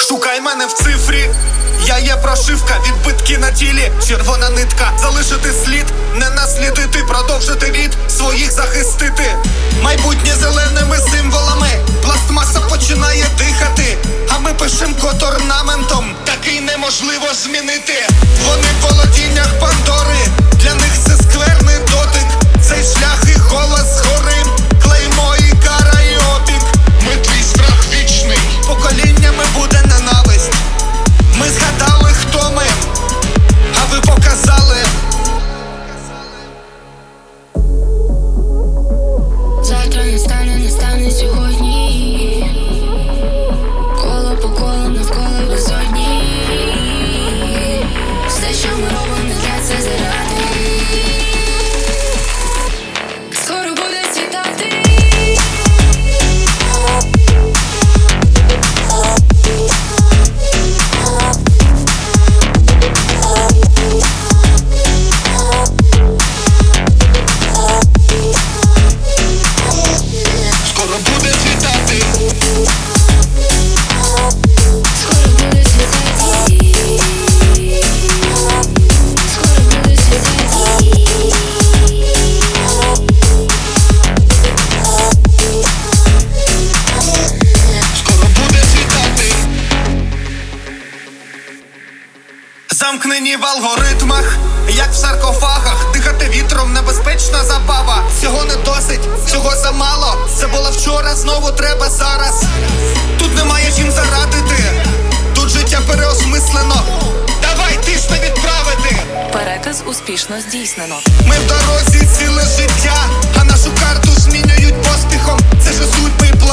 Шукай мене в цифрі, я є прошивка, відбитки на тілі, червона нитка. Залишити слід, не наслідити, продовжити рід, своїх захистити. Майбутнє зеленими символами, пластмаса починає дихати, а ми пишем код орнаментом, такий неможливо змінити. Вони в володіннях Пандори, для них це скверний дотик. Цей шлях і голос згори, клеймо і кара і опік. Ми твій страх вічний, поколіннями буде ненависть. Ми згадали, хто ми, а ви показали. Завтра не стане сьогодні. Коло по колу, навколо безодні. Все, що ми робимо, не для це заради. Скоро буде світати. Скоро буде світати. Скоро буде світати. Скоро буде світати. Скоро буде світати. Замкнені в алгоритмах, як в саркофагах. Дихати вітром небезпечна забава. Всього не досить, всього замало. Це було вчора, знову треба зараз. Тут немає чим зарадити, тут життя переосмислено. Давай тисне відправити. Переказ успішно здійснено. Ми в дорозі ціле життя, а нашу карту змінюють поспіхом. Це ж судьби.